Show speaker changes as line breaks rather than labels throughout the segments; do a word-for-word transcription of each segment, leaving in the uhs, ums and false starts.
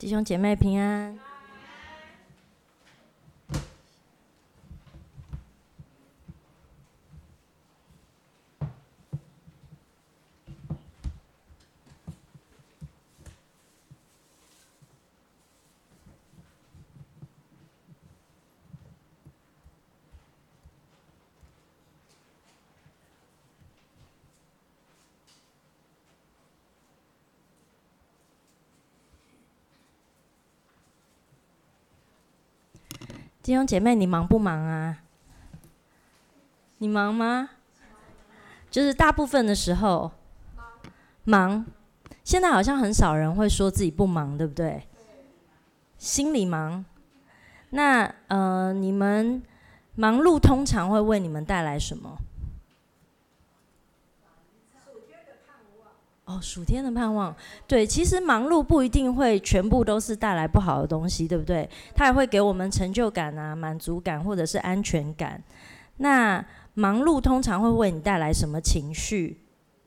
弟兄姐妹平安。弟兄姐妹，你忙不忙啊？你忙吗？就是大部分的时候忙。现在好像很少人会说自己不忙，对不对？心里忙。那呃，你们忙碌通常会为你们带来什么？哦，属天的盼望。对，其实忙碌不一定会全部都是带来不好的东西，对不对？它也会给我们成就感啊、满足感或者是安全感。那忙碌通常会为你带来什么情绪？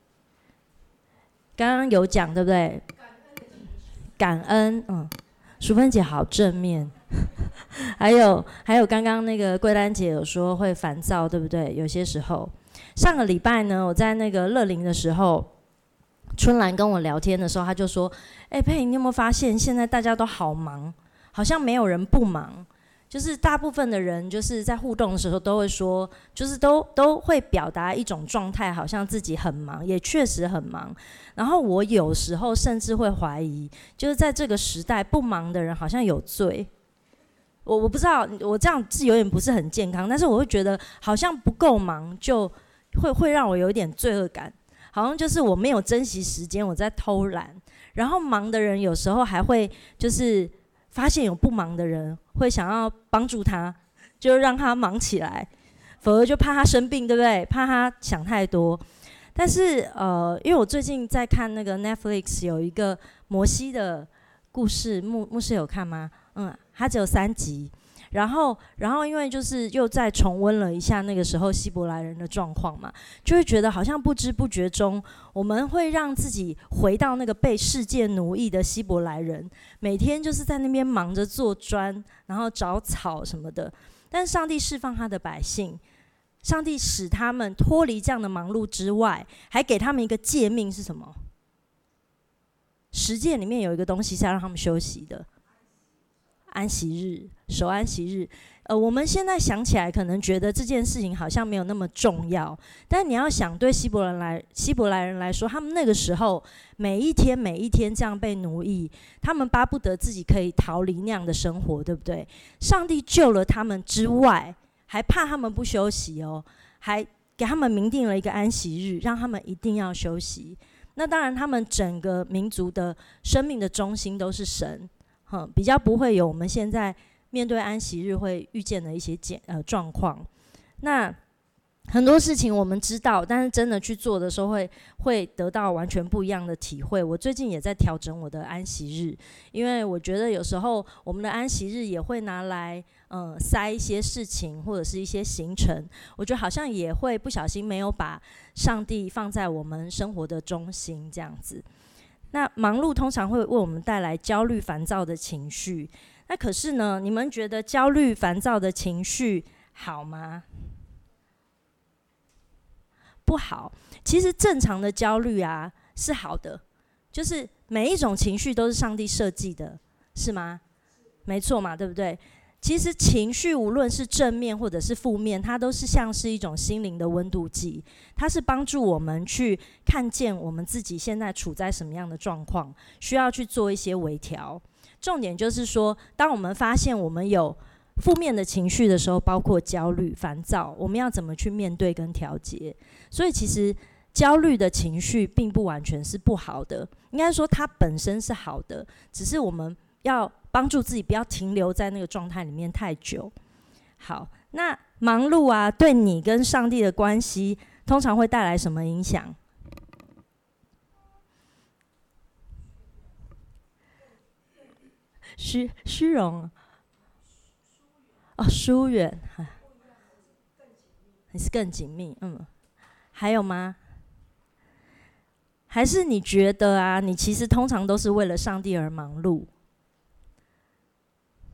刚刚有讲，对不对？感恩，嗯，淑芬姐好正面。还有还有，刚刚那个桂兰姐有说会烦躁，对不对？有些时候，上个礼拜呢，我在那个乐龄的时候。春兰跟我聊天的时候，他就说：“哎、欸，佩，你有没有发现现在大家都好忙，好像没有人不忙。就是大部分的人就是在互动的时候都会说，就是都都会表达一种状态，好像自己很忙，也确实很忙。然后我有时候甚至会怀疑，就是在这个时代不忙的人好像有罪。我我不知道，我这样是有点不是很健康，但是我会觉得好像不够忙，就会会让我有一点罪恶感。”好像就是我没有珍惜时间，我在偷懒。然后忙的人有时候还会就是发现有不忙的人，会想要帮助他，就让他忙起来，否则就怕他生病，对不对？怕他想太多。但是呃，因为我最近在看那个 Netflix 有一个摩西的故事，牧牧师有看吗？嗯，它只有三集。然后，然后因为就是又再重温了一下那个时候希伯来人的状况嘛，就会觉得好像不知不觉中，我们会让自己回到那个被世界奴役的希伯来人，每天就是在那边忙着做砖，然后找草什么的。但上帝释放他的百姓，上帝使他们脱离这样的忙碌之外，还给他们一个诫命是什么？十诫里面有一个东西是要让他们休息的。安息日，守安息日，呃，我们现在想起来，可能觉得这件事情好像没有那么重要，但你要想，对希伯来希伯来人来说，他们那个时候每一天每一天这样被奴役，他们巴不得自己可以逃离那样的生活，对不对？上帝救了他们之外，还怕他们不休息哦，还给他们明定了一个安息日，让他们一定要休息。那当然，他们整个民族的生命的中心都是神。嗯、比较不会有我们现在面对安息日会遇见的一些呃状况。那很多事情我们知道，但是真的去做的时候会会得到完全不一样的体会。我最近也在调整我的安息日，因为我觉得有时候我们的安息日也会拿来嗯塞一些事情或者是一些行程，我觉得好像也会不小心没有把上帝放在我们生活的中心这样子。那忙碌通常会为我们带来焦虑、烦躁的情绪。那可是呢，你们觉得焦虑、烦躁的情绪好吗？不好。其实正常的焦虑啊是好的，就是每一种情绪都是上帝设计的，是吗？没错嘛，对不对？其实情绪无论是正面或者是负面，它都是像是一种心灵的温度计，它是帮助我们去看见我们自己现在处在什么样的状况，需要去做一些微调。重点就是说，当我们发现我们有负面的情绪的时候，包括焦虑、烦躁，我们要怎么去面对跟调节？所以其实焦虑的情绪并不完全是不好的，应该说它本身是好的，只是我们要帮助自己不要停留在那个状态里面太久。好，那忙碌啊，对你跟上帝的关系通常会带来什么影响？虚虚荣哦，疏远，还是更紧密？嗯，还有吗？还是你觉得啊，你其实通常都是为了上帝而忙碌？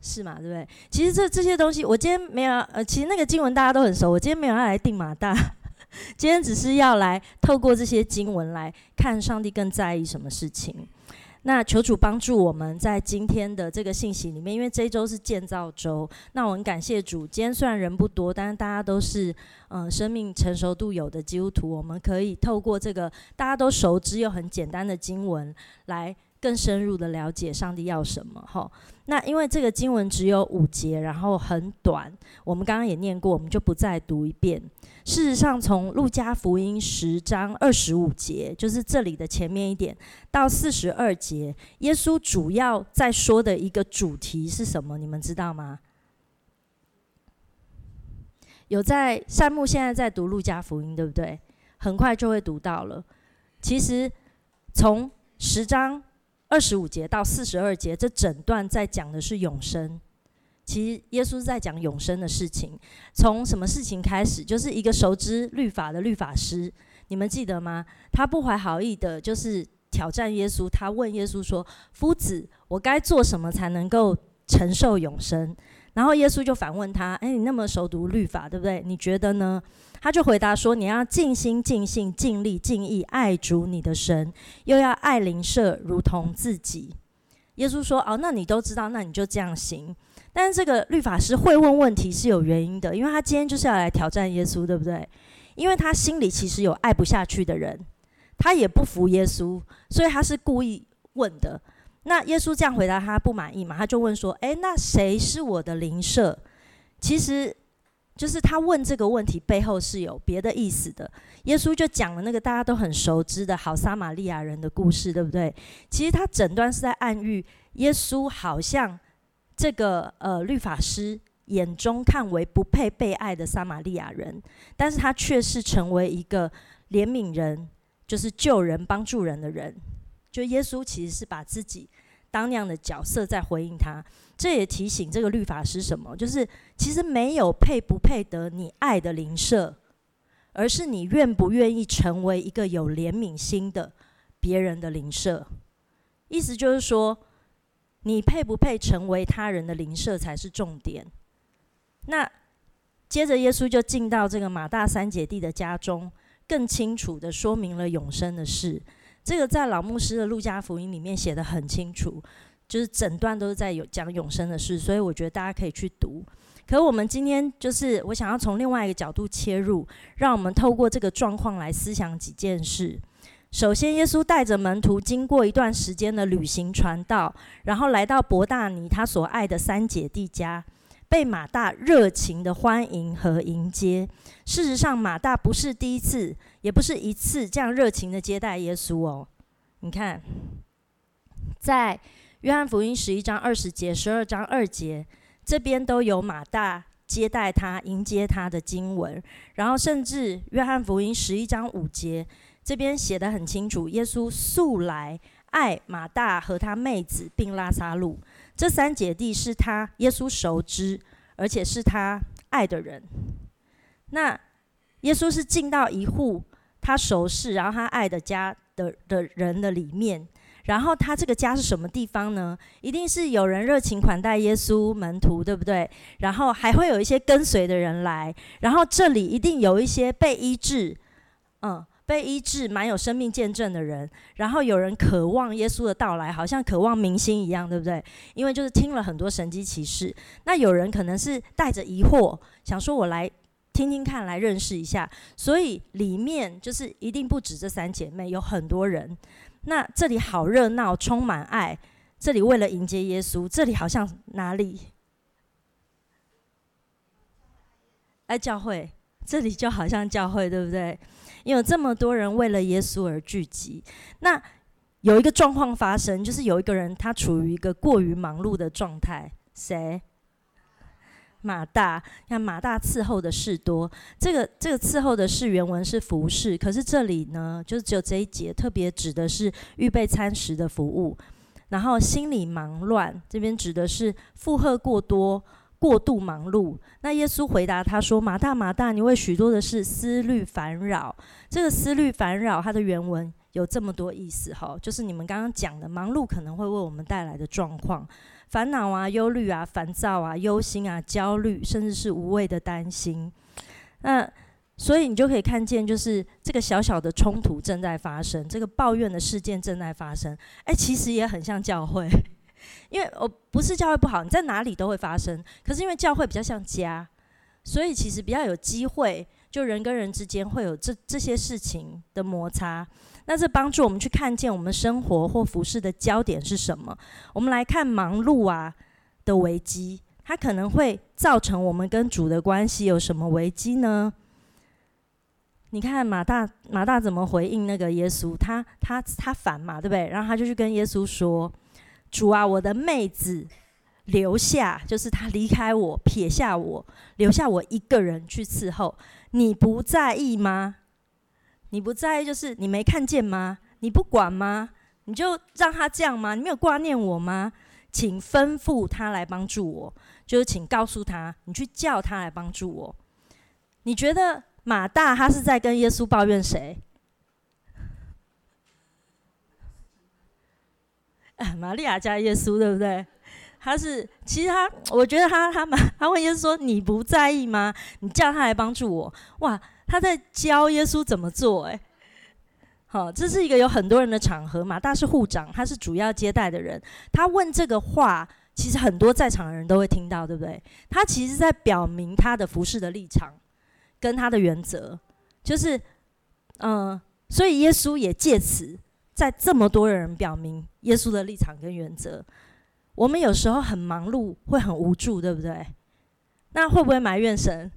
是嘛？对不对？其实这这些东西，我今天没有呃，其实那个经文大家都很熟，我今天没有要来定马大，今天只是要来透过这些经文来看上帝更在意什么事情。那求主帮助我们在今天的这个信息里面，因为这一周是建造周，那我很感谢主，今天虽然人不多，但是大家都是嗯、呃、生命成熟度有的基督徒，我们可以透过这个大家都熟知又很简单的经文来更深入的了解上帝要什么齁。那因为这个经文只有五节，然后很短，我们刚刚也念过，我们就不再读一遍。事实上从路加福音十章二十五节，就是这里的前面一点，到四十二节，耶稣主要在说的一个主题是什么？你们知道吗？有在善牧现在在读路加福音，对不对？很快就会读到了。其实从十章二十五节到四十二节，这整段在讲的是永生。其实耶稣是在讲永生的事情。从什么事情开始？就是一个熟知律法的律法师，你们记得吗？他不怀好意的，就是挑战耶稣。他问耶稣说：“夫子，我该做什么才能够承受永生？”然后耶稣就反问他：“哎，你那么熟读律法，对不对？你觉得呢？”他就回答说：“你要尽心、尽性、尽力、尽意爱主你的神，又要爱邻舍如同自己。”耶稣说：“哦，那你都知道，那你就这样行。”但是这个律法师会问问题是有原因的，因为他今天就是要来挑战耶稣，对不对？因为他心里其实有爱不下去的人，他也不服耶稣，所以他是故意问的。那耶稣这样回答他不满意嘛，他就问说：“诶，那谁是我的邻舍？”其实就是他问这个问题背后是有别的意思的。耶稣就讲了那个大家都很熟知的好撒玛利亚人的故事，对不对？其实他整段是在暗喻耶稣好像这个呃律法师眼中看为不配被爱的撒玛利亚人，但是他却是成为一个怜悯人，就是救人帮助人的人。就耶稣其实是把自己当那样的角色在回应他。这也提醒这个律法师什么？就是其实没有配不配得你爱的邻舍，而是你愿不愿意成为一个有怜悯心的别人的邻舍。意思就是说，你配不配成为他人的邻舍才是重点。那接着耶稣就进到这个马大三姐弟的家中，更清楚地说明了永生的事。这个在老牧师的路加福音里面写得很清楚，就是整段都是在有讲永生的事，所以我觉得大家可以去读。可我们今天就是我想要从另外一个角度切入，让我们透过这个状况来思想几件事。首先，耶稣带着门徒经过一段时间的旅行传道，然后来到伯大尼他所爱的三姐弟家，被马大热情的欢迎和迎接。事实上，马大不是第一次，也不是一次这样热情的接待耶稣哦。你看，在约翰福音十一章二十节、十二章二节，这边都有马大接待他、迎接他的经文。然后，甚至约翰福音十一章五节，这边写得很清楚，耶稣素来爱马大和他妹子并拉撒路，这三姐弟是他耶稣熟知，而且是他爱的人。那耶稣是进到一户他熟识，然后他爱的家 的, 的人的里面，然后他这个家是什么地方呢？一定是有人热情款待耶稣门徒，对不对？然后还会有一些跟随的人来，然后这里一定有一些被医治，嗯。被医治蛮有生命见证的人，然后有人渴望耶稣的到来，好像渴望明星一样，对不对？因为就是听了很多神迹奇事。那有人可能是带着疑惑，想说我来听听看，来认识一下。所以里面就是一定不止这三姐妹，有很多人。那这里好热闹，充满爱。这里为了迎接耶稣，这里好像哪里？哎，教会，这里就好像教会，对不对？因为有这么多人为了耶稣而聚集，那有一个状况发生，就是有一个人他处于一个过于忙碌的状态。谁？马大。看马大伺候的事多，这个这个伺候的事原文是服侍，可是这里呢，就只有这一节特别指的是预备餐食的服务。然后心里忙乱，这边指的是负荷过多。过度忙碌，那耶稣回答他说：“马大，马大，你为许多的事思虑烦扰。”这个思虑烦扰，它的原文有这么多意思哈，就是你们刚刚讲的忙碌可能会为我们带来的状况，烦恼啊、忧虑啊、烦躁啊、忧心啊、焦虑，甚至是无谓的担心。那所以你就可以看见，就是这个小小的冲突正在发生，这个抱怨的事件正在发生。哎，其实也很像教会，因为我不是教会不好，你在哪里都会发生。可是因为教会比较像家，所以其实比较有机会，就人跟人之间会有这这些事情的摩擦。那这帮助我们去看见我们生活或服事的焦点是什么。我们来看忙碌啊的危机，它可能会造成我们跟主的关系有什么危机呢？你看马大马大怎么回应那个耶稣？他他他烦嘛，对不对？然后他就去跟耶稣说：“主啊，我的妹子留下，就是他离开我，撇下我，留下我一个人去伺候，你不在意吗？你不在意，就是你没看见吗？你不管吗？你就让他这样吗？你没有挂念我吗？请吩咐他来帮助我，就是请告诉他，你去叫他来帮助我。”你觉得马大他是在跟耶稣抱怨谁？啊，玛利亚加耶稣，对不对？他是，其实他，我觉得他他他问耶稣说：“你不在意吗？你叫他来帮助我。”哇，他在教耶稣怎么做、欸。哎，好，这是一个有很多人的场合。马大是护长，他是主要接待的人。他问这个话，其实很多在场的人都会听到，对不对？他其实在表明他的服事的立场。跟他的原则就是，嗯、呃，所以耶稣也借此在这么多人表明耶稣的立场跟原则。我们有时候很忙碌，会很无助，对不对？那会不会埋怨神？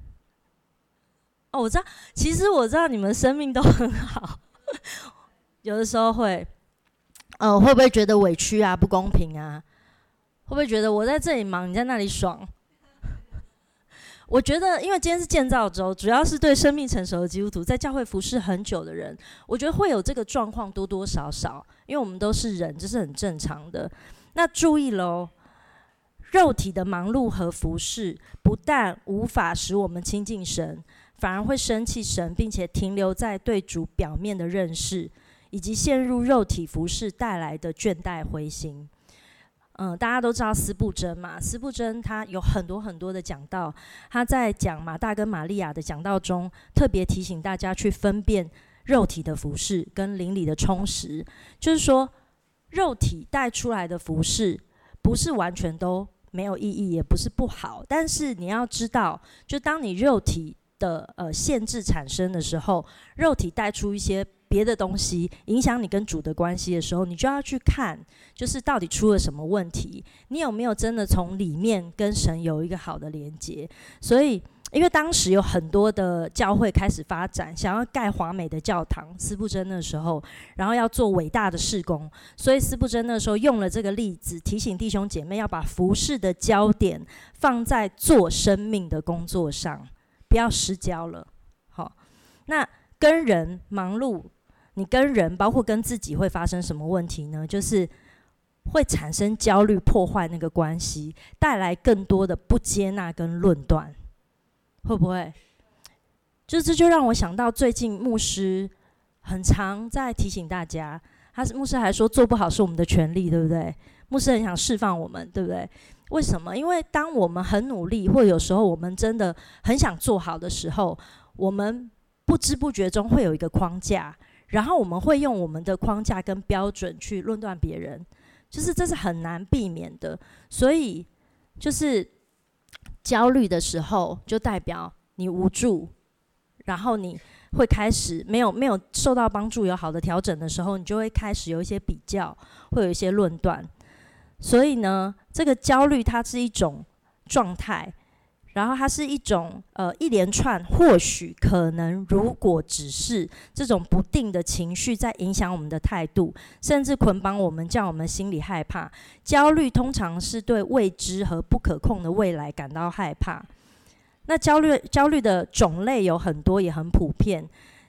哦，我知道，其实我知道你们生命都很好，有的时候会，呃，会不会觉得委屈啊、不公平啊？会不会觉得我在这里忙，你在那里爽？我觉得，因为今天是建造周，主要是对生命成熟的基督徒，在教会服侍很久的人，我觉得会有这个状况多多少少，因为我们都是人，这是很正常的。那注意咯，肉体的忙碌和服侍，不但无法使我们亲近神，反而会生气神，并且停留在对主表面的认识，以及陷入肉体服侍带来的倦怠灰心。嗯，大家都知道司布真嘛？司布真他有很多很多的讲道，他在讲马大跟玛利亚的讲道中，特别提醒大家去分辨肉体的服事跟灵里的充实。就是说，肉体带出来的服事，不是完全都没有意义，也不是不好。但是你要知道，就当你肉体的呃限制产生的时候，肉体带出一些别的东西影响你跟主的关系的时候，你就要去看，就是到底出了什么问题，你有没有真的从里面跟神有一个好的连接。所以因为当时有很多的教会开始发展，想要盖华美的教堂，司布真那时候，然后要做伟大的事工，所以司布真那时候用了这个例子，提醒弟兄姐妹要把服事的焦点放在做生命的工作上，不要失焦了。好，那跟人忙碌，你跟人包括跟自己会发生什么问题呢？就是会产生焦虑，破坏那个关系，带来更多的不接纳跟论断，会不会？就这就让我想到最近牧师很常在提醒大家，他牧师还说做不好是我们的权利，对不对？牧师很想释放我们，对不对？为什么？因为当我们很努力，或有时候我们真的很想做好的时候，我们不知不觉中会有一个框架，然后我们会用我们的框架跟标准去论断别人，就是这是很难避免的。所以就是焦虑的时候，就代表你无助，然后你会开始没有没有受到帮助，有好的调整的时候，你就会开始有一些比较，会有一些论断。所以呢，这个焦虑它是一种状态，然后它是一种呃一连串或许可能如果只是这种不定的情绪在影响我们的态度，甚至捆绑我们，叫我们心里害怕。焦虑通常是对未知和不可控的未来感到害怕。那焦虑焦虑的种类有很多，也很普遍。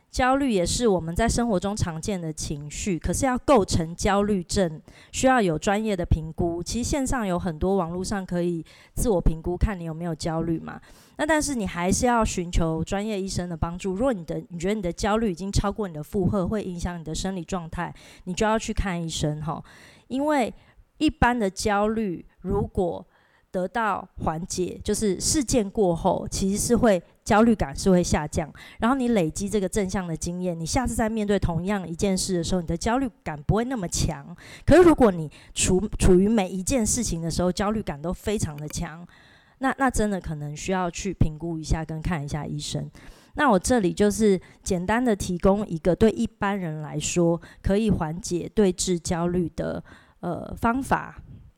焦虑也是我们在生活中常见的情绪，可是要构成焦虑症，需要有专业的评估。其实线上有很多网络上可以自我评估，看你有没有焦虑嘛。那但是你还是要寻求专业医生的帮助。如果你的你觉得你的焦虑已经超过你的负荷，会影响你的生理状态，你就要去看医生齁。因为一般的焦虑如果得到缓解，就是事件过后，其实是会焦虑感是会下降，然后你累积这个正向的经验，你下次在面对同样一件事的时候，你的焦虑感不会那么强。可是如果你处处于每一件事情的时候，焦虑感都非常的强，那那真的可能需要去评估一下，跟看一下医生。那我这里就是简单的提供一个对一般人来说可以缓解对治焦虑的呃方法。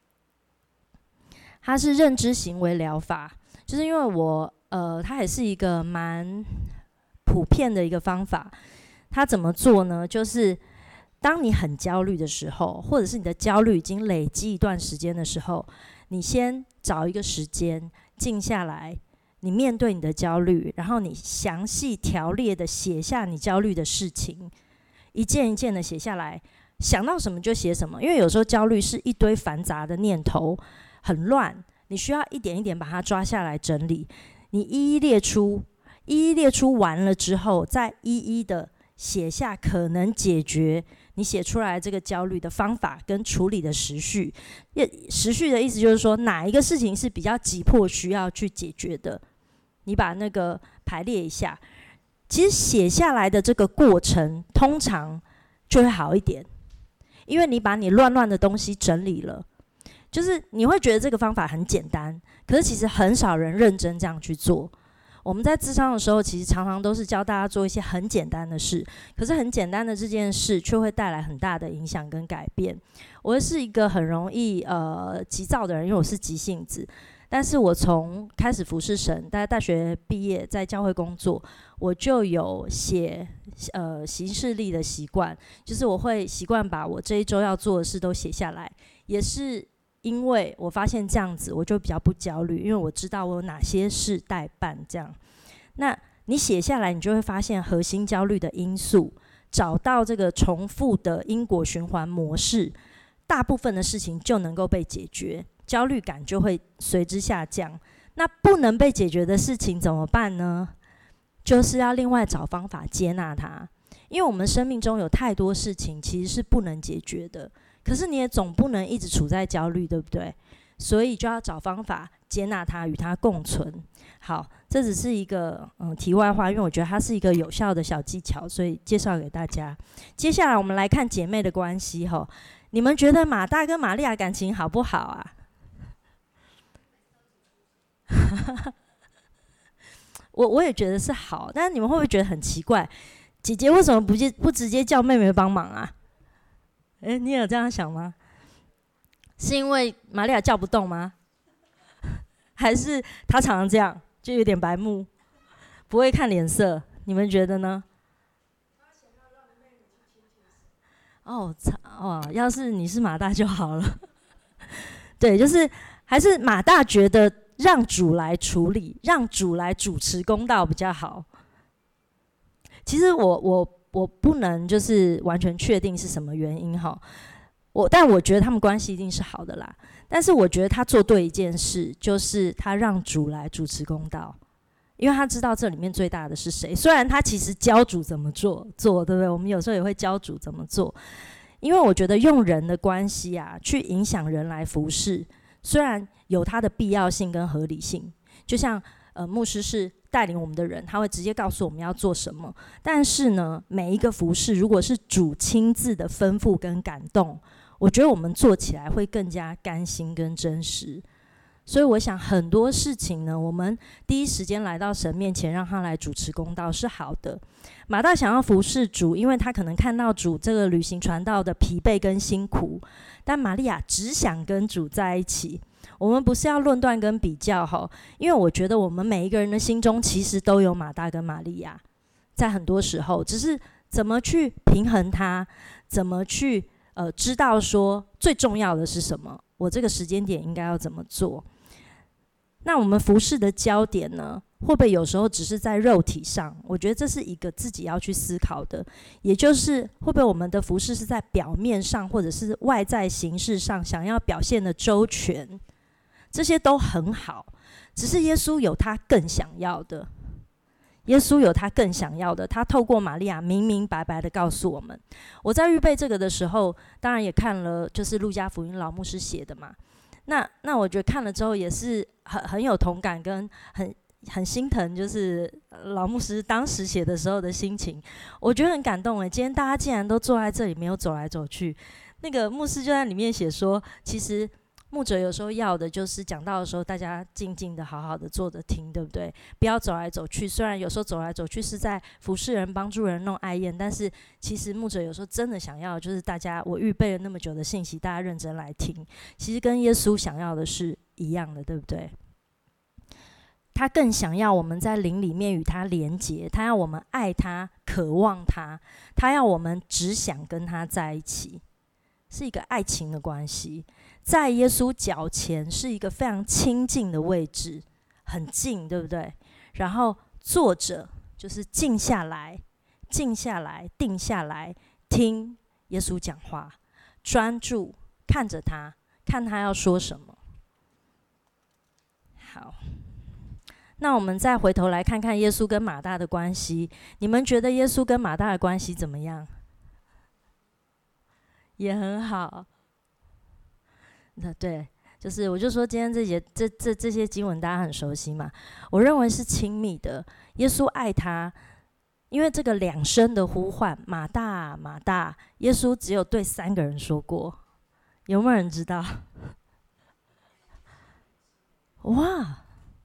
它是认知行为疗法，就是因为我呃，它也是一个蛮普遍的一个方法。它怎么做呢？就是当你很焦虑的时候，或者是你的焦虑已经累积一段时间的时候，你先找一个时间静下来，你面对你的焦虑，然后你详细条列的写下你焦虑的事情，一件一件的写下来，想到什么就写什么。因为有时候焦虑是一堆繁杂的念头，很乱，你需要一点一点把它抓下来整理。你一一列出，一一列出完了之后，再一一的写下可能解决你写出来这个焦虑的方法跟处理的时序。时序的意思就是说，哪一个事情是比较急迫需要去解决的，你把那个排列一下。其实写下来的这个过程通常就会好一点，因为你把你乱乱的东西整理了。就是你会觉得这个方法很简单，可是其实很少人认真这样去做。我们在諮商的时候，其实常常都是教大家做一些很简单的事，可是很简单的这件事却会带来很大的影响跟改变。我是一个很容易呃急躁的人，因为我是急性子。但是我从开始服侍神，大概大学毕业在教会工作，我就有写呃行事历的习惯，就是我会习惯把我这一周要做的事都写下来，也是因为我发现这样子我就比较不焦虑，因为我知道我有哪些事待办这样。那你写下来，你就会发现核心焦虑的因素，找到这个重复的因果循环模式，大部分的事情就能够被解决，焦虑感就会随之下降。那不能被解决的事情怎么办呢？就是要另外找方法接纳它。因为我们生命中有太多事情其实是不能解决的，可是你也总不能一直处在焦虑，对不对？所以就要找方法接纳它，与它共存。好，这只是一个嗯题外话，因为我觉得它是一个有效的小技巧，所以介绍给大家。接下来我们来看姐妹的关系吼，你们觉得马大跟玛利亚感情好不好啊？我我也觉得是好，但是你们会不会觉得很奇怪？姐姐为什么不不直接叫妹妹帮忙啊？诶，你有这样想吗？是因为玛利亚叫不动吗？还是她常常这样，就有点白目，不会看脸色？你们觉得呢？哦，哦，要是你是马大就好了。对，就是还是马大觉得让主来处理，让主来主持公道比较好。其实我我我不能就是完全确定是什么原因哈，我但我觉得他们关系一定是好的啦。但是我觉得他做对一件事，就是他让主来主持公道，因为他知道这里面最大的是谁。虽然他其实教主怎么做做，对不对？我们有时候也会教主怎么做，因为我觉得用人的关系啊，去影响人来服侍，虽然有它的必要性跟合理性，就像呃牧师是带领我们的人，他会直接告诉我们要做什么。但是呢，每一个服事如果是主亲自的吩咐跟感动，我觉得我们做起来会更加甘心跟真实。所以我想很多事情呢，我们第一时间来到神面前，让他来主持公道是好的。马大想要服侍主，因为他可能看到主这个旅行传道的疲惫跟辛苦，但玛利亚只想跟主在一起。我们不是要论断跟比较哈，因为我觉得我们每一个人的心中其实都有马大跟玛利亚，在很多时候，只是怎么去平衡它，怎么去呃知道说最重要的是什么，我这个时间点应该要怎么做。那我们服事的焦点呢， 会不会有时候只是在肉体上？我觉得这是一个自己要去思考的，也就是会不会我们的服事是在表面上或者是外在形式上想要表现的周全，这些都很好，只是耶稣有他更想要的，耶稣有他更想要的，他透过玛利亚明明白白的告诉我们。我在预备这个的时候，当然也看了就是路加福音老牧师写的嘛，那那我觉得看了之后也是很很有同感，跟很很心疼，就是老牧师当时写的时候的心情，我觉得很感动诶。今天大家竟然都坐在这里，没有走来走去。那个牧师就在里面写说，其实牧者有时候要的就是讲到的时候，大家静静的、好好的坐着听，对不对？不要走来走去。虽然有时候走来走去是在服侍人、帮助人、弄爱宴，但是其实牧者有时候真的想要的就是大家，我预备了那么久的信息，大家认真来听。其实跟耶稣想要的是一样的，对不对？他更想要我们在灵里面与他连结，他要我们爱他、渴望他，他要我们只想跟他在一起，是一个爱情的关系。在耶稣脚前是一个非常亲近的位置，很近，对不对？然后坐着就是静下来，静下来，定下来，听耶稣讲话，专注看着他，看他要说什么。好。那我们再回头来看看耶稣跟马大的关系，你们觉得耶稣跟马大的关系怎么样？也很好。那对，就是我就说今天这节这这这些经文大家很熟悉嘛，我认为是亲密的。耶稣爱他，因为这个两声的呼唤，马大马大，耶稣只有对三个人说过，有没有人知道？哇！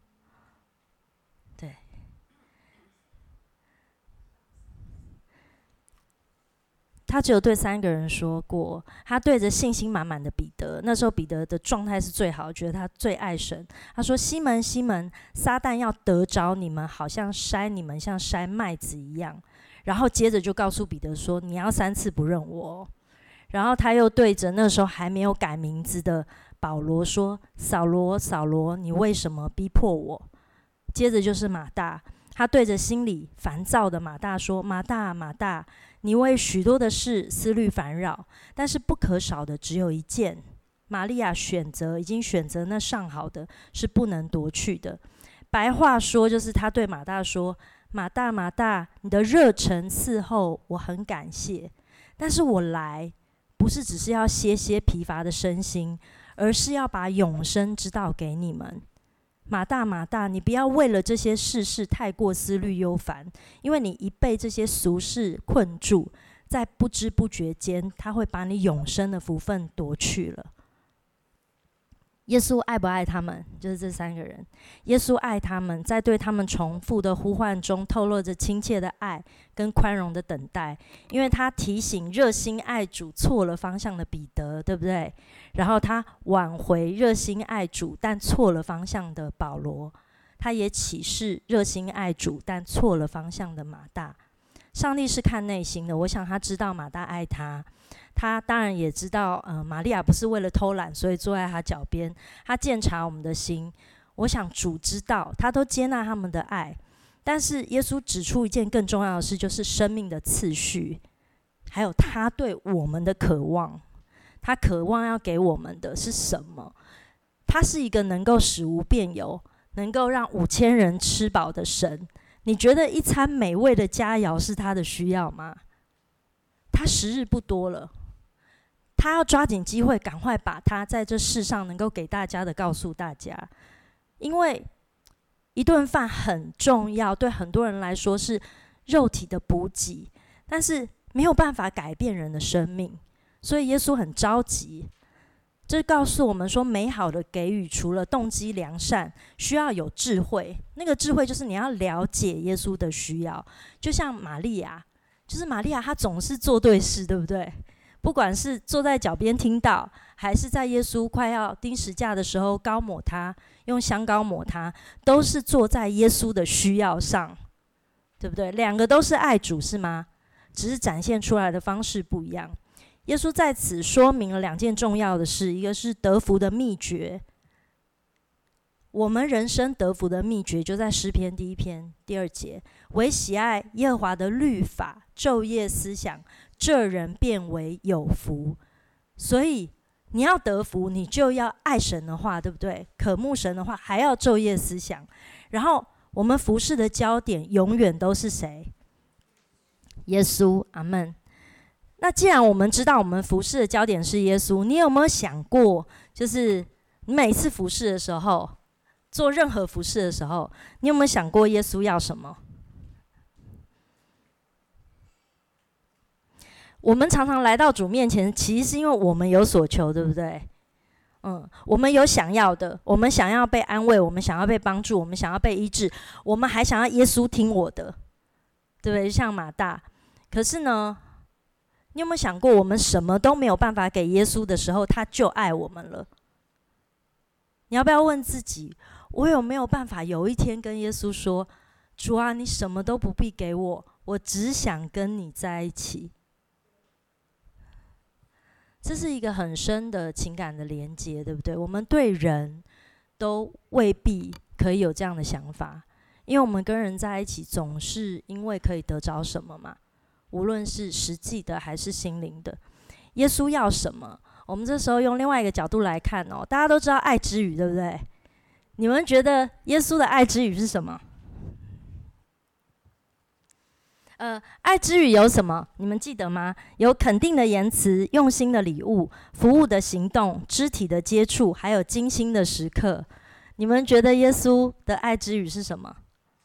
他只有对三个人说过，他对着信心满满的彼得，那时候彼得的状态是最好，觉得他最爱神。他说：“西门，西门，撒旦要得着你们，好像筛你们像筛麦子一样。”然后接着就告诉彼得说：“你要三次不认我。”然后他又对着那时候还没有改名字的保罗说：“扫罗，扫罗，你为什么逼迫我？”接着就是马大，他对着心里烦躁的马大说：“马大，马大，你为许多的事思虑烦扰，但是不可少的只有一件。玛利亚选择已经选择那上好的，是不能夺去的。”白话说，就是他对马大说：“马大，马大，你的热忱伺候我很感谢，但是我来不是只是要歇歇疲乏的身心，而是要把永生之道给你们。马大，马大，你不要为了这些事事太过思虑忧烦，因为你一被这些俗事困住，在不知不觉间，他会把你永生的福分夺去了。”耶稣爱不爱他们？就是这三个人，耶稣爱他们，在对他们重复的呼唤中，透露着亲切的爱跟宽容的等待，因为他提醒热心爱主错了方向的彼得，对不对？然后他挽回热心爱主但错了方向的保罗，他也启示热心爱主但错了方向的马大。上帝是看内心的，我想他知道马大爱他，他当然也知道，呃，玛利亚不是为了偷懒，所以坐在他脚边。他鉴察我们的心，我想主知道，他都接纳他们的爱。但是耶稣指出一件更重要的事，就是生命的次序，还有他对我们的渴望。他渴望要给我们的是什么？他是一个能够使无变有，能够让五千人吃饱的神。你觉得一餐美味的佳肴是他的需要吗？他时日不多了，他要抓紧机会，赶快把他在这世上能够给大家的告诉大家。因为一顿饭很重要，对很多人来说是肉体的补给，但是没有办法改变人的生命，所以耶稣很着急。这告诉我们说，美好的给予除了动机良善，需要有智慧。那个智慧就是你要了解耶稣的需要，就像玛利亚，就是玛利亚她总是做对事，对不对？不管是坐在脚边听到，还是在耶稣快要钉十架的时候膏抹他，用香膏抹他，都是坐在耶稣的需要上，对不对？两个都是爱主，是吗？只是展现出来的方式不一样。耶稣在此说明了两件重要的事，一个是得福的秘诀。 我们人生得福的秘诀就在诗篇第一篇第二节，唯喜爱耶和华的律法，昼夜思想，这人便为有福。所以你要得福，你就要爱神的话，对不对？渴慕神的话，还要昼夜思想。然后我们服事的焦点永远都是谁？耶稣。阿们。那既然我们知道我们服事的焦点是耶稣，你有没有想过，就是你每次服事的时候，做任何服事的时候，你有没有想过耶稣要什么？我们常常来到主面前，其实是因为我们有所求，对不对？嗯，我们有想要的，我们想要被安慰，我们想要被帮助，我们想要被医治，我们还想要耶稣听我的，对不对？像马大。可是呢，你有没有想过，我们什么都没有办法给耶稣的时候，他就爱我们了？你要不要问自己，我有没有办法有一天跟耶稣说，主啊，你什么都不必给我，我只想跟你在一起。这是一个很深的情感的连接，对不对？我们对人都未必可以有这样的想法，因为我们跟人在一起总是因为可以得着什么嘛，无论是实际的还是心灵的。耶稣要什么？我们这时候用另外一个角度来看哦，大家都知道爱之语，对不对？你们觉得耶稣的爱之语是什么？呃，爱之语有什么？你们记得吗？有肯定的言辞、用心的礼物、服务的行动、肢体的接触，还有精心的时刻。你们觉得耶稣的爱之语是什么？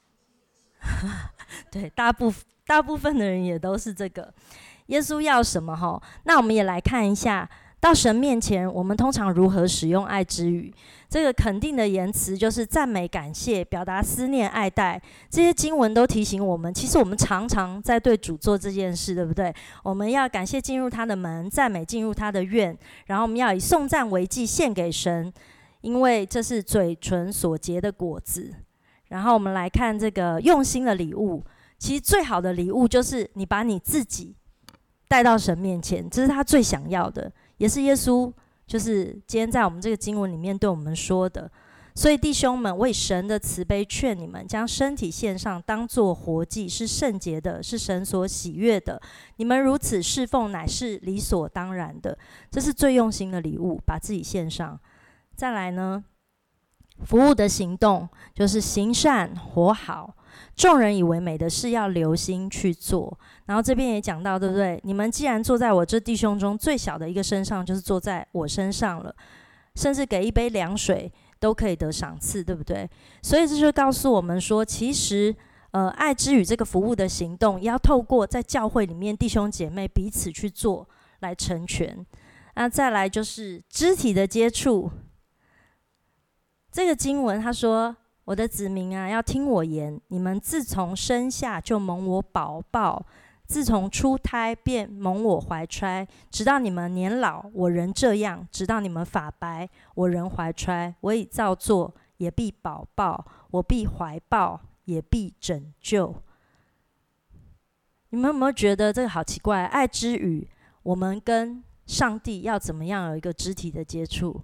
对，大部大部分的人也都是这个。耶稣要什么？吼，那我们也来看一下，到神面前，我们通常如何使用爱之语？这个肯定的言辞就是赞美、感谢，表达思念、爱戴。这些经文都提醒我们，其实我们常常在对主做这件事，对不对？我们要感谢进入他的门，赞美进入他的院，然后我们要以颂赞为祭献给神，因为这是嘴唇所结的果子。然后我们来看这个用心的礼物，其实最好的礼物就是你把你自己带到神面前，这是他最想要的，也是耶稣就是今天在我们这个经文里面对我们说的。所以弟兄们，我以神的慈悲劝你们，将身体献上，当作活祭，是圣洁的，是神所喜悦的。你们如此侍奉，乃是理所当然的。这是最用心的礼物，把自己献上。再来呢，服务的行动就是行善活好，众人以为美的事要留心去做。然后这边也讲到，对不对？你们既然坐在我这弟兄中最小的一个身上，就是坐在我身上了，甚至给一杯凉水都可以得赏赐，对不对？所以这就告诉我们说，其实呃，爱之语这个服务的行动，要透过在教会里面弟兄姐妹彼此去做来成全。那再来就是肢体的接触。这个经文他说，我的子民啊，要听我言，你们自从生下就蒙我保抱，自从出胎便蒙我怀揣，直到你们年老，我仍这样；直到你们发白，我仍怀揣。我已造作，也必保抱；我必怀抱，也必拯救。你们有没有觉得这个好奇怪？爱之语，我们跟上帝要怎么样有一个肢体的接触？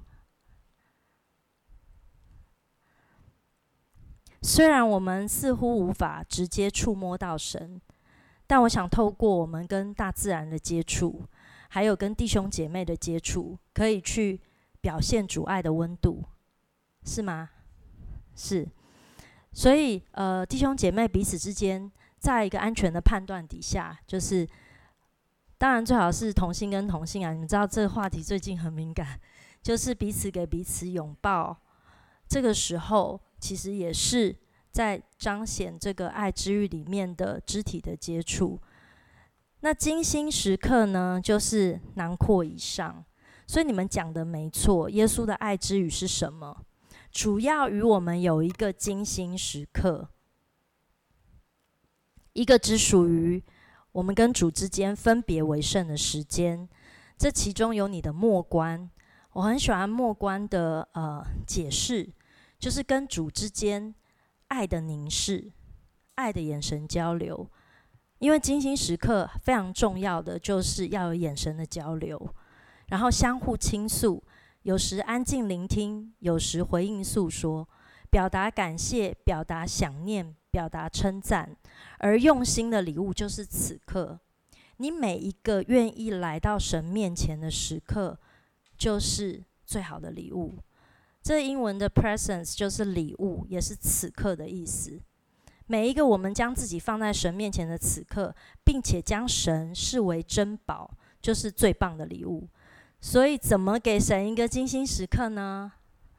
虽然我们似乎无法直接触摸到神，但我想透过我们跟大自然的接触，还有跟弟兄姐妹的接触，可以去表现主爱的温度，是吗？是。所以呃，弟兄姐妹彼此之间，在一个安全的判断底下，就是当然最好是同性跟同性啊，你们知道这个话题最近很敏感，就是彼此给彼此拥抱，这个时候其实也是在彰显这个爱之语里面的肢体的接触。那精心时刻呢，就是囊括以上。所以你们讲的没错，耶稣的爱之语是什么？主要与我们有一个精心时刻，一个只属于我们跟主之间分别为圣的时间。这其中有你的默观，我很喜欢默观的呃解释，就是跟主之间爱的凝视，爱的眼神交流。因为精心时刻非常重要的就是要有眼神的交流，然后相互倾诉，有时安静聆听，有时回应诉说， 表达感谢，表达想念，表达称赞。而用心的礼物就是此刻，你每一个愿意来到神面前的时刻，就是最好的礼物。这英文的 presence 就是礼物，也是此刻的意思。每一个我们将自己放在神面前的此刻，并且将神视为珍宝，就是最棒的礼物。所以怎么给神一个精心时刻呢？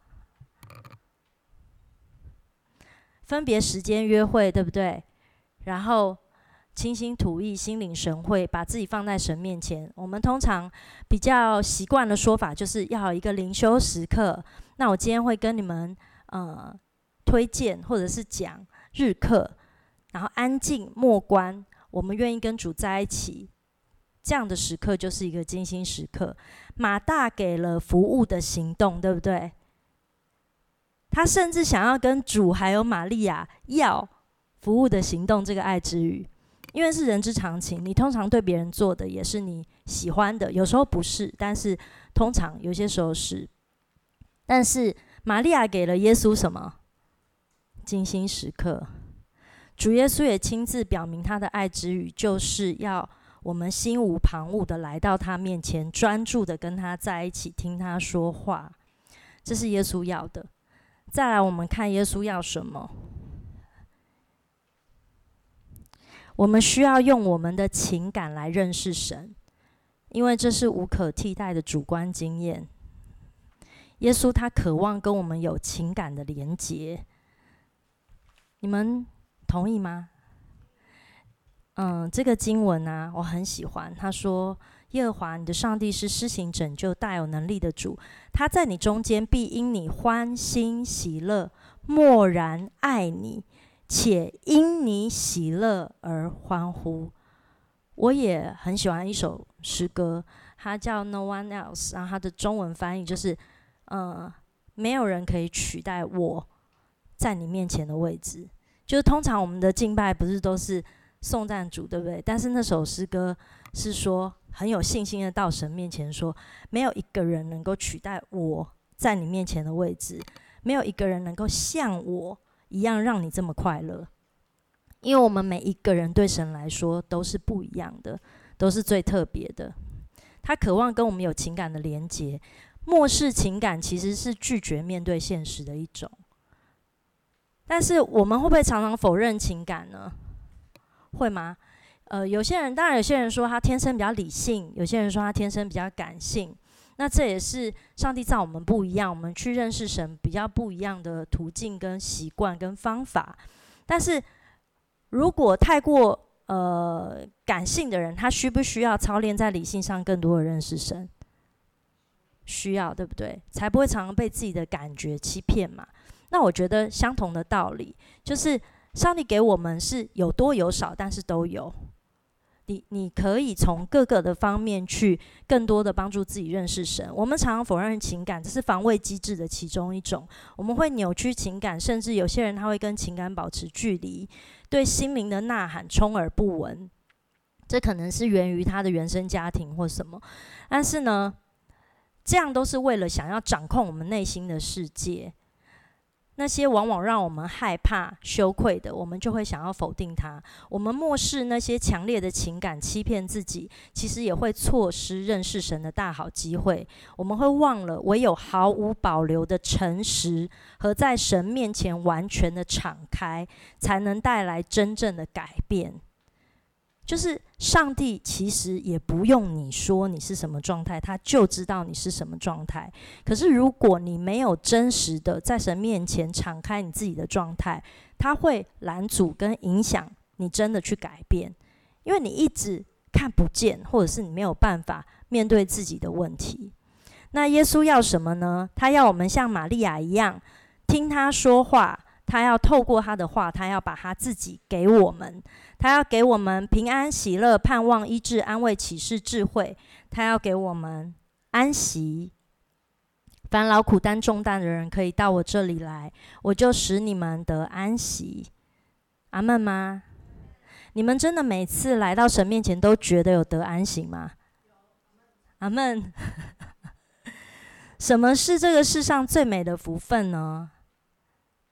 分别时间约会，对不对？然后倾心吐意，心领神会，把自己放在神面前。我们通常比较习惯的说法就是要有一个灵修时刻。那我今天会跟你们呃推荐或者是讲日课，然后安静默观，我们愿意跟主在一起，这样的时刻就是一个精心时刻。马大给了服务的行动，对不对？他甚至想要跟主还有玛利亚要服务的行动，这个爱之语，因为是人之常情，你通常对别人做的也是你喜欢的，有时候不是，但是通常有些时候是。但是玛利亚给了耶稣什么？精心时刻。主耶稣也亲自表明他的爱之语，就是要我们心无旁骛的来到他面前，专注的跟他在一起，听他说话。这是耶稣要的。再来，我们看耶稣要什么？我们需要用我们的情感来认识神，因为这是无可替代的主观经验。耶稣他渴望跟我们有情感的连结，你们同意吗？嗯，这个经文啊，我很喜欢。他说：“耶和华你的上帝是施行拯救、大有能力的主，他在你中间必因你欢欣喜乐，默然爱你，且因你喜乐而欢呼。”我也很喜欢一首诗歌，它叫 No One Else， 然后它的中文翻译就是，呃，没有人可以取代我在你面前的位置。就是通常我们的敬拜不是都是颂赞主，对不对？但是那首诗歌是说很有信心的到神面前说，没有一个人能够取代我在你面前的位置，没有一个人能够像我一样让你这么快乐。因为我们每一个人对神来说都是不一样的，都是最特别的。他渴望跟我们有情感的连结，漠视情感其实是拒绝面对现实的一种。但是我们会不会常常否认情感呢？会吗？呃，有些人，当然有些人说他天生比较理性，有些人说他天生比较感性。那这也是上帝造我们不一样，我们去认识神比较不一样的途径、跟习惯、跟方法。但是如果太过呃感性的人，他需不需要操练在理性上更多的认识神？需要，对不对？才不会常常被自己的感觉欺骗嘛。那我觉得相同的道理，就是上帝给我们是有多有少，但是都有。你你可以从各个的方面去更多的帮助自己认识神。我们常常否认情感，这是防卫机制的其中一种。我们会扭曲情感，甚至有些人他会跟情感保持距离，对心灵的呐喊充耳不闻。这可能是源于他的原生家庭或什么。但是呢，这样都是为了想要掌控我们内心的世界。那些往往让我们害怕、羞愧的，我们就会想要否定它。我们漠视那些强烈的情感，欺骗自己，其实也会错失认识神的大好机会。我们会忘了，唯有毫无保留的诚实和在神面前完全的敞开，才能带来真正的改变。就是上帝其实也不用你说你是什么状态，他就知道你是什么状态。可是如果你没有真实的在神面前敞开你自己的状态，他会拦阻跟影响你真的去改变，因为你一直看不见，或者是你没有办法面对自己的问题。那耶稣要什么呢？他要我们像玛利亚一样听他说话，他要透过他的话，他要把他自己给我们，他要给我们平安喜乐、盼望医治、安慰启示智慧，他要给我们安息。凡劳苦担重担的人可以到我这里来，我就使你们得安息。阿们吗？你们真的每次来到神面前都觉得有得安息吗？阿们。什么是这个世上最美的福分呢？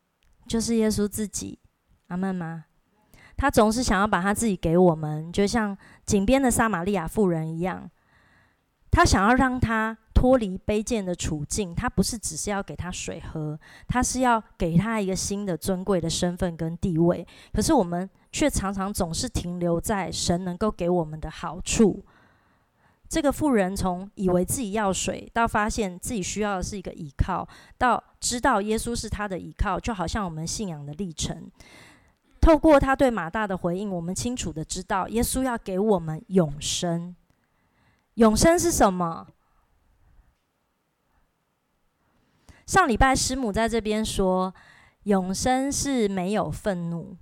就是耶稣自己，阿们吗？他总是想要把他自己给我们，就像井边的撒玛利亚妇人一样，他想要让他脱离卑贱的处境，他不是只是要给他水喝，他是要给他一个新的尊贵的身份跟地位。可是我们却常常总是停留在神能够给我们的好处。这个妇人从以为自己要水，到发现自己需要的是一个依靠，到知道耶稣是他的依靠，就好像我们信仰的历程。透过他对马大的回应，我们清楚的知道耶稣要给我们永生。永生是什么？上礼拜师母在这边说，永生是没有愤怒。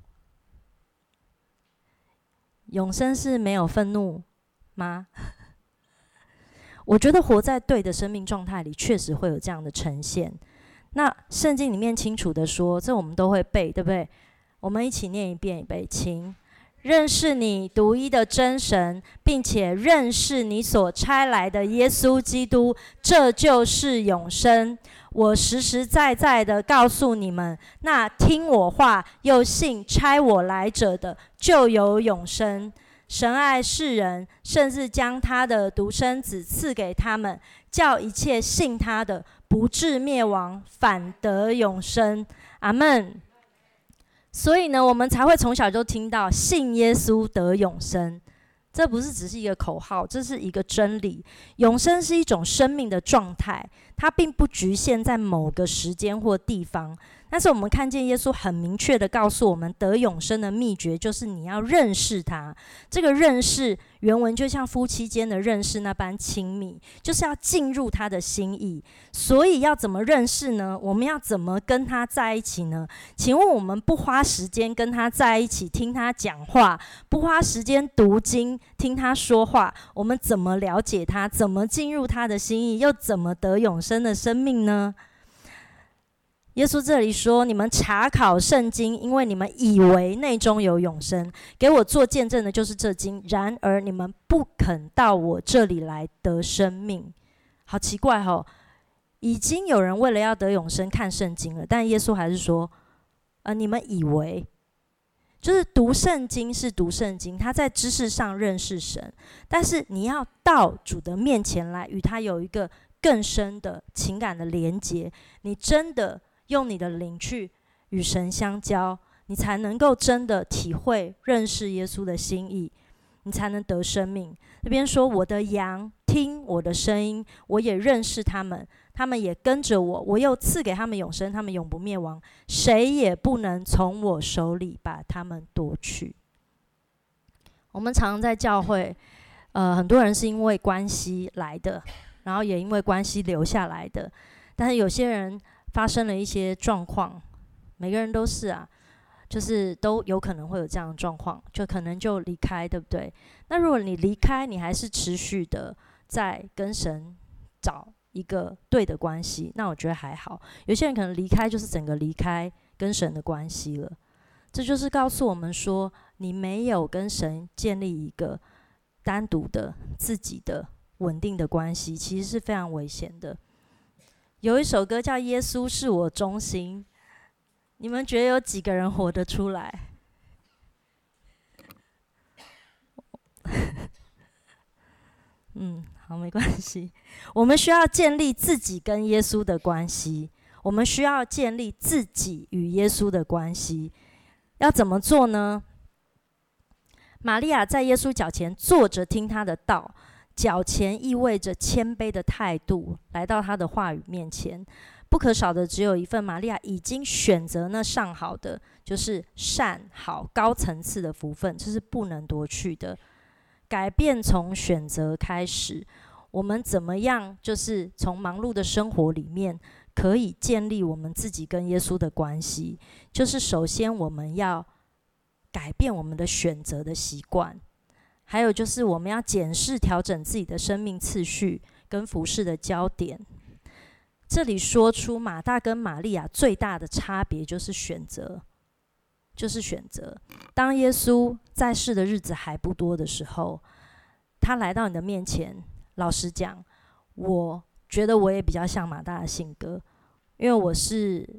永生是没有愤怒吗？我觉得活在对的生命状态里，确实会有这样的呈现。那圣经里面清楚的说，这我们都会背，对不对？我们一起念一遍，预备，请。认识你独一的真神，并且认识你所差来的耶稣基督，这就是永生。我实实在在的告诉你们，那听我话又信差我来者的，就有永生。神爱世人，甚至将他的独生子赐给他们，叫一切信他的不至灭亡，反得永生。阿们。所以呢，我们才会从小就听到信耶稣得永生，这不是只是一个口号，这是一个真理。永生是一种生命的状态，它并不局限在某个时间或地方。但是我们看见耶稣很明确的告诉我们，得永生的秘诀就是你要认识他。这个认识原文就像夫妻间的认识那般亲密，就是要进入他的心意。所以要怎么认识呢？我们要怎么跟他在一起呢？请问我们不花时间跟他在一起，听他讲话，不花时间读经，听他说话，我们怎么了解他？怎么进入他的心意？又怎么得永生的生命呢？耶稣这里说，你们查考圣经，因为你们以为内中有永生，给我做见证的就是这经，然而你们不肯到我这里来得生命。好奇怪哦，已经有人为了要得永生看圣经了，但耶稣还是说呃，你们以为，就是读圣经是读圣经，他在知识上认识神，但是你要到主的面前来，与他有一个更深的情感的连结，你真的用你的灵去与神相交，你才能够真的体会认识耶稣的心意，你才能得生命。那边说，我的羊听我的声音，我也认识他们，他们也跟着我，我又赐给他们永生，他们永不灭亡，谁也不能从我手里把他们夺去。我们常常在教会，呃，很多人是因为关系来的，然后也因为关系留下来的，但是有些人发生了一些状况，每个人都是啊，就是都有可能会有这样的状况，就可能就离开，对不对？那如果你离开，你还是持续的在跟神找一个对的关系，那我觉得还好。有些人可能离开就是整个离开跟神的关系了，这就是告诉我们说，你没有跟神建立一个单独的自己的稳定的关系，其实是非常危险的。有一首歌叫《耶稣是我中心》，你们觉得有几个人活得出来？嗯，好，没关系。我们需要建立自己跟耶稣的关系，我们需要建立自己与耶稣的关系。要怎么做呢？玛利亚在耶稣脚前坐着听他的道，脚前意味着谦卑的态度，来到他的话语面前。不可少的只有一份，玛利亚已经选择那上好的，就是善好高层次的福分，这是不能夺去的。改变从选择开始，我们怎么样就是从忙碌的生活里面可以建立我们自己跟耶稣的关系，就是首先我们要改变我们的选择的习惯，还有就是我们要检视调整自己的生命次序跟服事的焦点。这里说出马大跟玛利亚最大的差别就是选择，就是选择。当耶稣在世的日子还不多的时候，他来到你的面前，老实讲，我觉得我也比较像马大的性格，因为我是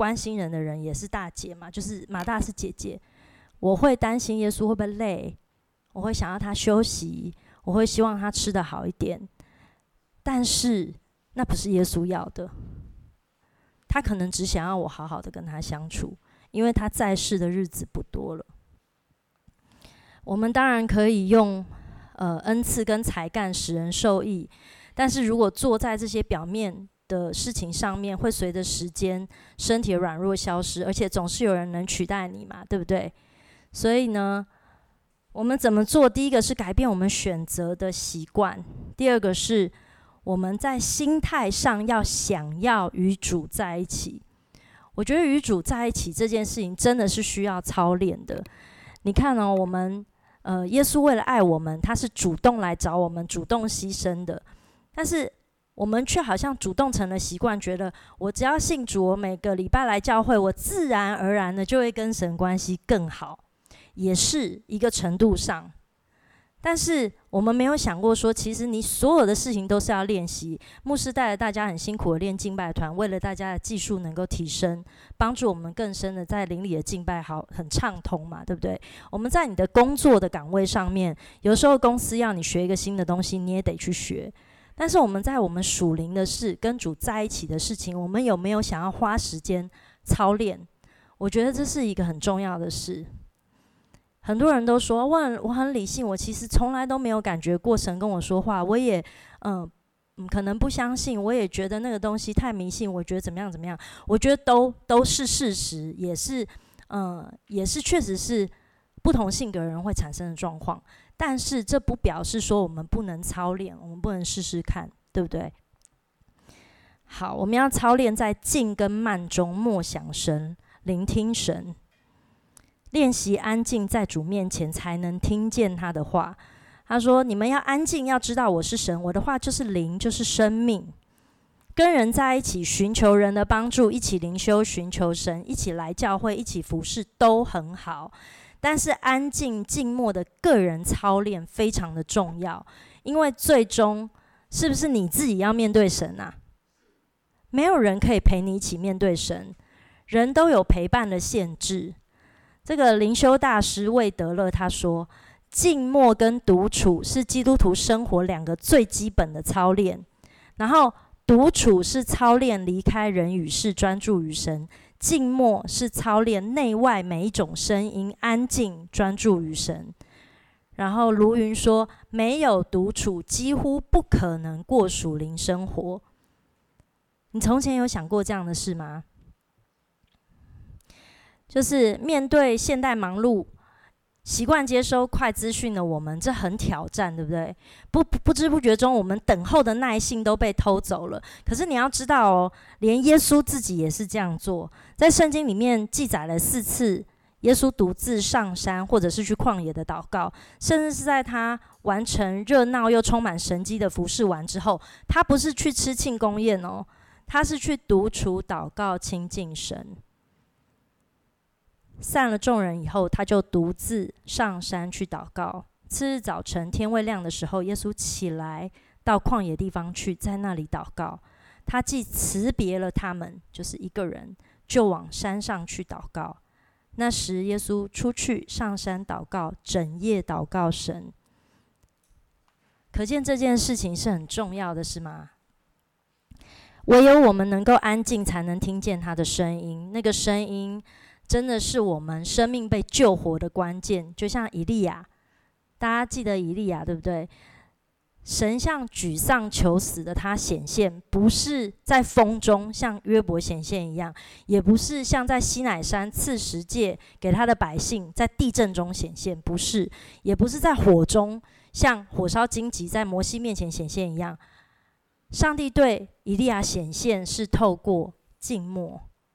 关心人的人也是大姐嘛，就是马大是姐姐，我会担心耶稣会不会累，我会想要他休息，我会希望他吃得好一点，但是那不是耶稣要的，他可能只想要我好好的跟他相处，因为他在世的日子不多了。我们当然可以用呃恩赐跟才干使人受益，但是如果做在这些表面的事情上面，会随着时间身体的软弱消失，而且总是有人能取代你嘛，对不对？所以呢，我们怎么做？第一个是改变我们选择的习惯，第二个是我们在心态上要想要与主在一起。我觉得与主在一起这件事情真的是需要操练的。你看哦，我们呃，耶稣为了爱我们，他是主动来找我们，主动牺牲的。但是我们却好像主动成了习惯，觉得我只要信主，我每个礼拜来教会，我自然而然的就会跟神关系更好，也是一个程度上。但是我们没有想过说，其实你所有的事情都是要练习。牧师带着大家很辛苦的练敬拜团，为了大家的技术能够提升，帮助我们更深的在灵里的敬拜好很畅通嘛，对不对？我们在你的工作的岗位上面，有时候公司要你学一个新的东西，你也得去学。但是我们在我们属灵的事，跟主在一起的事情，我们有没有想要花时间操练？我觉得这是一个很重要的事。很多人都说我很我很理性，我其实从来都没有感觉过神跟我说话，我也嗯可能不相信，我也觉得那个东西太迷信，我觉得怎么样怎么样，我觉得都都是事实，也是嗯也是确实是不同性格的人会产生的状况。但是这不表示说我们不能操练，我们不能试试看，对不对？好，我们要操练在静跟慢中默想神，聆听神。练习安静在主面前，才能听见他的话。他说：“你们要安静，要知道我是神，我的话就是灵，就是生命。跟人在一起，寻求人的帮助，一起灵修，寻求神，一起来教会，一起服侍，都很好。但是安静静默的个人操练非常的重要，因为最终是不是你自己要面对神啊？没有人可以陪你一起面对神，人都有陪伴的限制。”这个灵修大师魏德勒他说，静默跟独处是基督徒生活两个最基本的操练。然后独处是操练离开人与事，专注于神；静默是操练内外每一种声音，安静专注于神。然后卢云说，没有独处，几乎不可能过属灵生活。你从前有想过这样的事吗？就是面对现代忙碌、习惯接收快资讯的我们，这很挑战，对不对？不不知不觉中，我们等候的耐性都被偷走了。可是你要知道哦，连耶稣自己也是这样做。在圣经里面记载了四次，耶稣独自上山，或者是去旷野的祷告，甚至是在他完成热闹又充满神迹的服事完之后，他不是去吃庆功宴哦，他是去独处祷告，亲近神。散了众人以后，他就独自上山去祷告。次日早晨天未亮的时候，耶稣起来到旷野地方去，在那里祷告。他既辞别了他们，就是一个人，就往山上去祷告。那时耶稣出去上山祷告，整夜祷告神。可见这件事情是很重要的，是吗？唯有我们能够安静，才能听见他的声音。那个声音真的是我们生命被救活的关键。就像以利亚，大家记得以利亚对不对？神向沮丧求死的他显现，不是在风中像约伯显现一样，也不是像在西乃山赐十诫给他的百姓在地震中显现，不是，也不是在火中像火烧荆棘在摩西面前显现一样。上帝对以利亚显现是透过静默。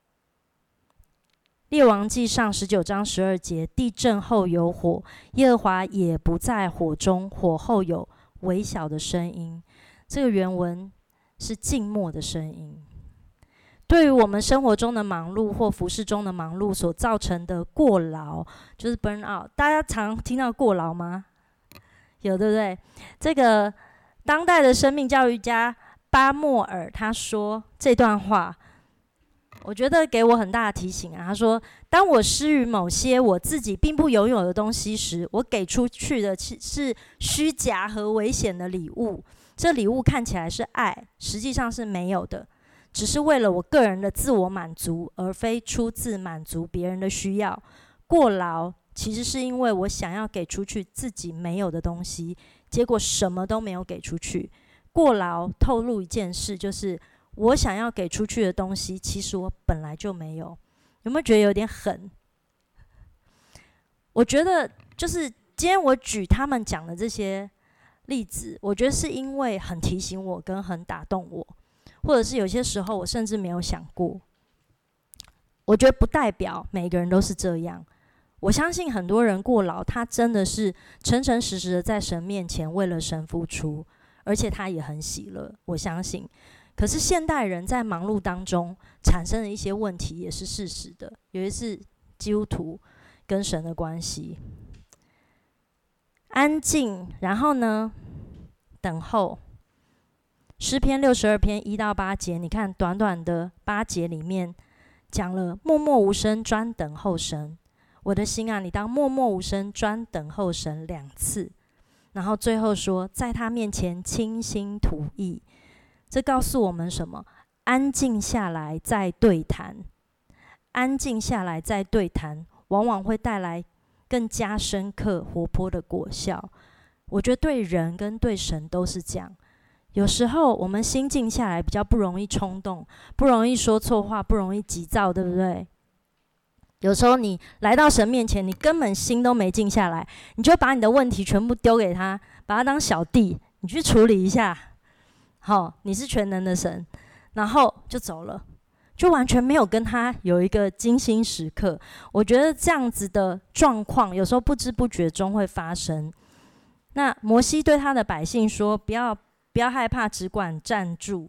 列王纪上十九章十二节，地震后有火，耶和华也不在火中，火后有微小的声音。这个原文是静默的声音。对于我们生活中的忙碌或服事中的忙碌所造成的过劳，就是 burn out。大家常听到过劳吗？有，对不对？这个当代的生命教育家巴莫尔他说这段话， 我觉得给我很大的提醒啊。他说，当我施予某些我自己并不拥有的东西时，我给出去的是虚假和危险的礼物。这礼物看起来是爱，实际上是没有的，只是为了我个人的自我满足，而非出自满足别人的需要。过劳其实是因为我想要给出去自己没有的东西，结果什么都没有给出去。过劳透露一件事，就是我想要给出去的东西，其实我本来就没有。有没有觉得有点狠？我觉得就是今天我举他们讲的这些例子，我觉得是因为很提醒我，跟很打动我，或者是有些时候我甚至没有想过。我觉得不代表每个人都是这样。我相信很多人过劳，他真的是诚诚实实的在神面前为了神付出，而且他也很喜乐，我相信。可是现代人在忙碌当中产生的一些问题也是事实的，尤其是基督徒跟神的关系。安静，然后呢，等候。诗篇六十二篇一到八节，你看短短的八节里面讲了默默无声专等候神。我的心啊，你当默默无声专等候神两次。然后最后说，在他面前倾心吐意。这告诉我们什么？安静下来再对谈，安静下来再对谈，往往会带来更加深刻活泼的果效。我觉得对人跟对神都是这样。有时候我们心静下来比较不容易冲动，不容易说错话，不容易急躁，对不对？有时候你来到神面前，你根本心都没静下来，你就把你的问题全部丢给他，把他当小弟，你去处理一下。好，你是全能的神，然后就走了，就完全没有跟他有一个精心时刻。我觉得这样子的状况，有时候不知不觉中会发生。那摩西对他的百姓说：“不要不要害怕，只管站住。”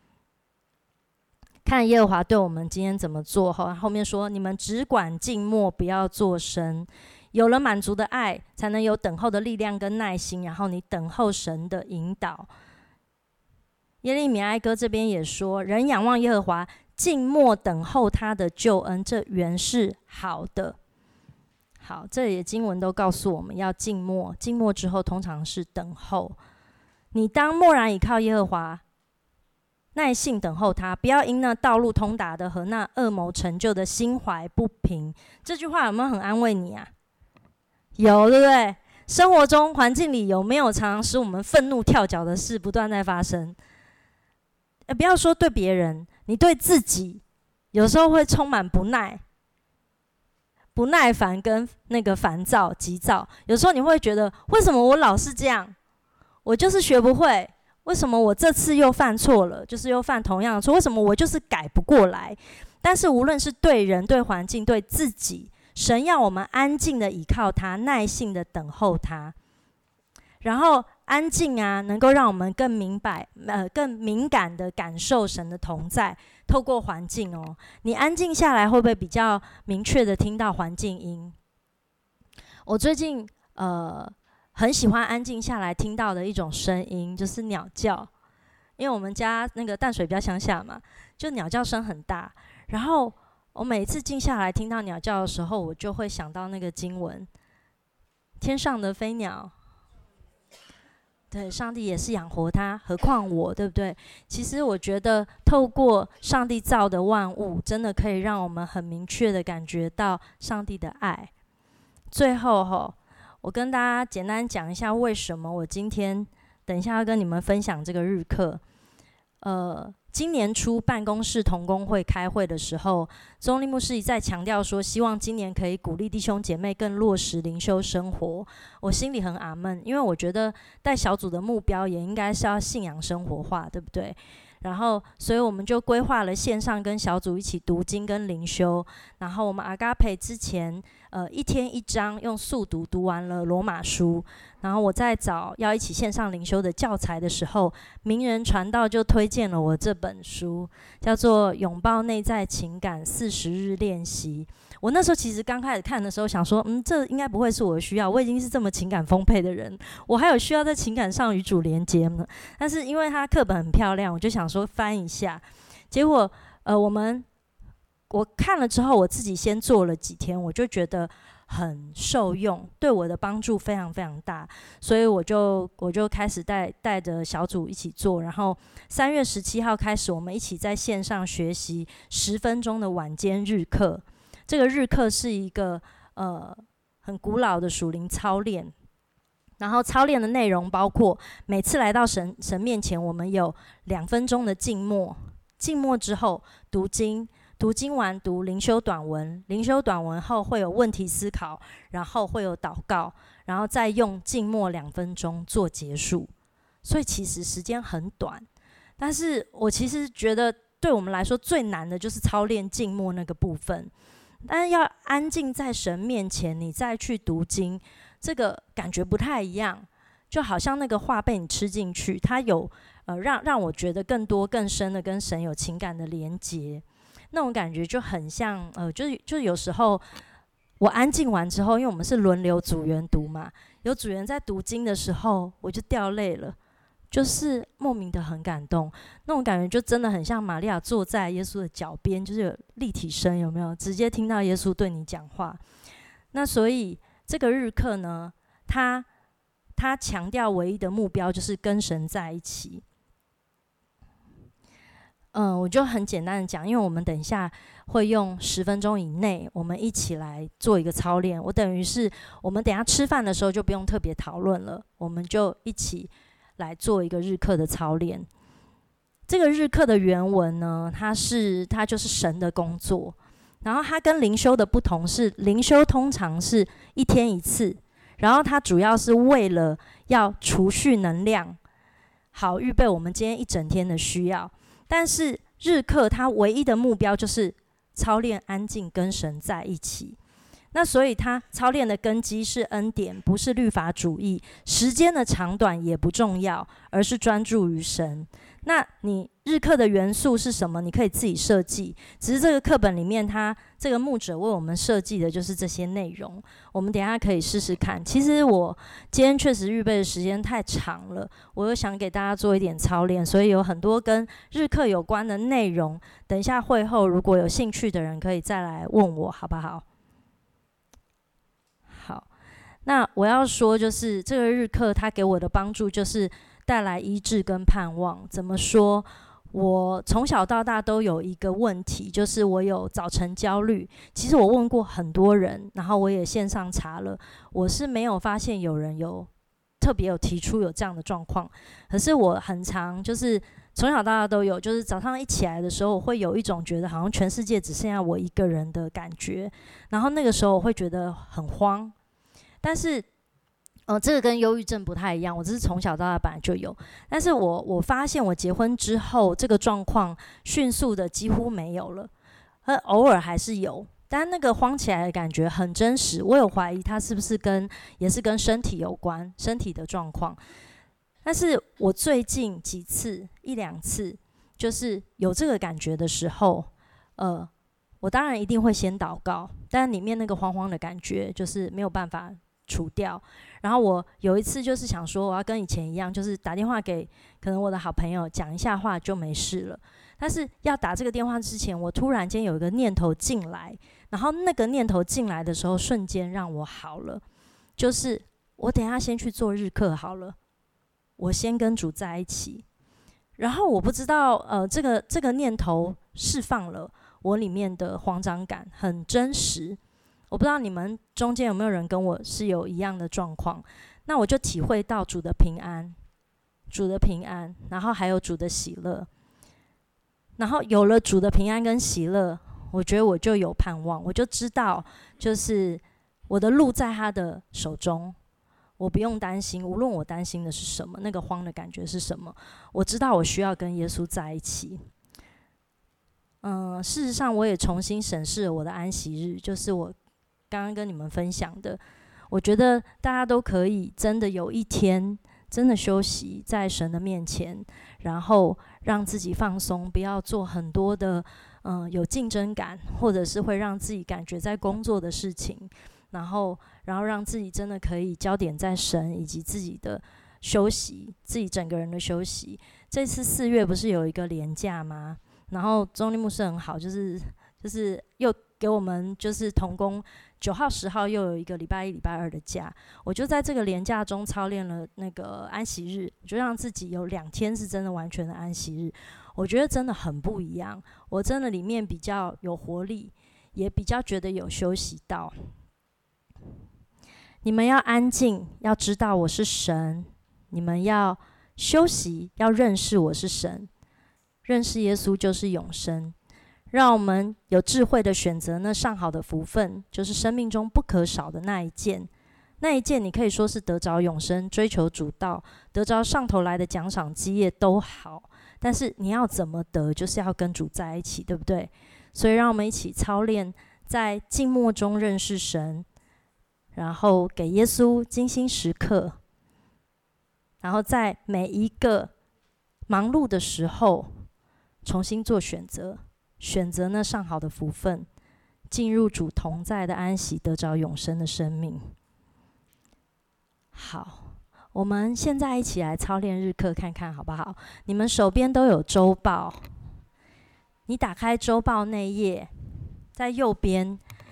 看耶和华对我们今天怎么做。后面说，你们只管静默，不要作声。有了满足的爱，才能有等候的力量跟耐心，然后你等候神的引导。耶利米哀歌这边也说，人仰望耶和华，静默等候他的救恩，这原是好的。好，这里的经文都告诉我们要静默，静默之后通常是等候。你当默然倚靠耶和华，耐性等候他，不要因那道路通达的和那恶谋成就的心怀不平。这句话有没有很安慰你啊？有，对不对？生活中环境里有没有常常使我们愤怒跳脚的事不断在发生？呃，不要说对别人，你对自己有时候会充满不耐、不耐烦跟那个烦躁、急躁。有时候你会觉得，为什么我老是这样？我就是学不会。为什么我这次又犯错了？就是又犯同样的错，为什么我就是改不过来？但是无论是对人、对环境、对自己，神要我们安静的倚靠他，耐性的等候他。然后安静啊，能够让我们更明白、呃，更敏感的感受神的同在。透过环境哦，你安静下来，会不会比较明确的听到环境音？我最近呃。很喜欢安静下来听到的一种声音，就是鸟叫。因为我们家那个淡水比较乡下嘛，就鸟叫声很大。然后我每次静下来听到鸟叫的时候，我就会想到那个经文：天上的飞鸟，对，上帝也是养活它，何况我，对不对？其实我觉得，透过上帝造的万物，真的可以让我们很明确的感觉到上帝的爱。最后吼。我跟大家简单讲一下，为什么我今天等一下要跟你们分享这个日课。呃，今年初办公室同工会开会的时候，宗立牧师一再强调说，希望今年可以鼓励弟兄姐妹更落实灵修生活。我心里很阿们，因为我觉得带小组的目标也应该是要信仰生活化，对不对？然后，所以我们就规划了线上跟小组一起读经跟灵修。然后我们阿嘎培之前，呃，一天一章用速读读完了罗马书。然后我在找要一起线上灵修的教材的时候，名人传道就推荐了我这本书，叫做《拥抱内在情感四十日练习》。我那时候其实刚开始看的时候想说，嗯，这应该不会是我的需要，我已经是这么情感丰沛的人，我还有需要在情感上与主连结呢。但是因为它课本很漂亮，我就想说翻一下。结果呃，我们我看了之后，我自己先做了几天，我就觉得很受用，对我的帮助非常非常大，所以我就我就开始带带着小组一起做，然后三月十七号开始，我们一起在线上学习十分钟的晚间日课。这个日课是一个呃很古老的属灵操练，然后操练的内容包括每次来到神神面前，我们有两分钟的静默，静默之后读经。读经完读灵修短文，灵修短文后会有问题思考，然后会有祷告，然后再用静默两分钟做结束。所以其实时间很短，但是我其实觉得对我们来说最难的就是操练静默那个部分。但是要安静在神面前，你再去读经，这个感觉不太一样，就好像那个话被你吃进去，它有呃让让我觉得更多更深的跟神有情感的连结。那种感觉就很像，呃，就是就是有时候我安静完之后，因为我们是轮流组员读嘛，有组员在读经的时候，我就掉泪了，就是莫名的很感动。那种感觉就真的很像玛利亚坐在耶稣的脚边，就是有立体声，有没有？直接听到耶稣对你讲话。那所以这个日课呢，他他强调唯一的目标就是跟神在一起。嗯，我就很简单的讲，因为我们等一下会用十分钟以内，我们一起来做一个操练。我等于是我们等一下吃饭的时候就不用特别讨论了，我们就一起来做一个日课的操练。这个日课的原文呢，它是它就是神的工作，然后它跟灵修的不同是，灵修通常是一天一次，然后它主要是为了要储蓄能量，好预备我们今天一整天的需要。但是日课它唯一的目标就是操练安静跟神在一起。那所以它操练的根基是恩典，不是律法主义，时间的长短也不重要，而是专注于神。那你日课的元素是什么？你可以自己设计，只是这个课本里面它这个牧者为我们设计的就是这些内容，我们等一下可以试试看。其实我今天确实预备的时间太长了，我又想给大家做一点操练，所以有很多跟日课有关的内容，等一下会后如果有兴趣的人可以再来问我，好不好？好，那我要说就是这个日课它给我的帮助就是带来医治跟盼望。怎么说？我从小到大都有一个问题，就是我有早晨焦虑。其实我问过很多人，然后我也线上查了，我是没有发现有人有特别有提出有这样的状况。可是我很常就是从小到大都有，就是早上一起来的时候，我会有一种觉得好像全世界只剩下我一个人的感觉，然后那个时候我会觉得很慌。但是呃，这个跟忧郁症不太一样，我这是从小到大本来就有，但是我我发现我结婚之后，这个状况迅速的几乎没有了，呃，偶尔还是有，但那个慌起来的感觉很真实。我有怀疑它是不是跟也是跟身体有关，身体的状况。但是我最近几次一两次，就是有这个感觉的时候，呃，我当然一定会先祷告，但里面那个慌慌的感觉就是没有办法除掉。然后我有一次就是想说我要跟以前一样，就是打电话给可能我的好朋友讲一下话就没事了。但是要打这个电话之前，我突然间有一个念头进来，然后那个念头进来的时候瞬间让我好了，就是我等一下先去做日课好了，我先跟主在一起。然后我不知道呃这个这个念头释放了我里面的慌张感，很真实。我不知道你们中间有没有人跟我是有一样的状况，那我就体会到主的平安，主的平安，然后还有主的喜乐。然后有了主的平安跟喜乐，我觉得我就有盼望，我就知道就是我的路在他的手中，我不用担心，无论我担心的是什么，那个慌的感觉是什么，我知道我需要跟耶稣在一起。嗯，事实上我也重新审视了我的安息日，就是我刚刚跟你们分享的，我觉得大家都可以真的有一天真的休息在神的面前，然后让自己放松，不要做很多的嗯有竞争感，或者是会让自己感觉在工作的事情，然后然后让自己真的可以焦点在神以及自己的休息，自己整个人的休息。这次四月不是有一个连假吗？然后中立牧师很好，就是就是又给我们就是同工九号十号又有一个礼拜一礼拜二的假，我就在这个连假中操练了那个安息日，我就让自己有两天是真的完全的安息日，我觉得真的很不一样，我真的里面比较有活力，也比较觉得有休息到。你们要安静，要知道我是神，你们要休息，要认识我是神，认识耶稣就是永生。让我们有智慧的选择那上好的福分，就是生命中不可少的那一件。那一件你可以说是得着永生，追求主道，得着上头来的奖赏基业都好，但是你要怎么得，就是要跟主在一起，对不对？所以让我们一起操练，在静默中认识神，然后给耶稣精心时刻，然后在每一个忙碌的时候重新做选择，选择那上好的福分，进入主同在的安息，得着永生的生命。好，我们现在一起来操练日课看看好不好？你们手边都有周报，你打开周报内页，在右边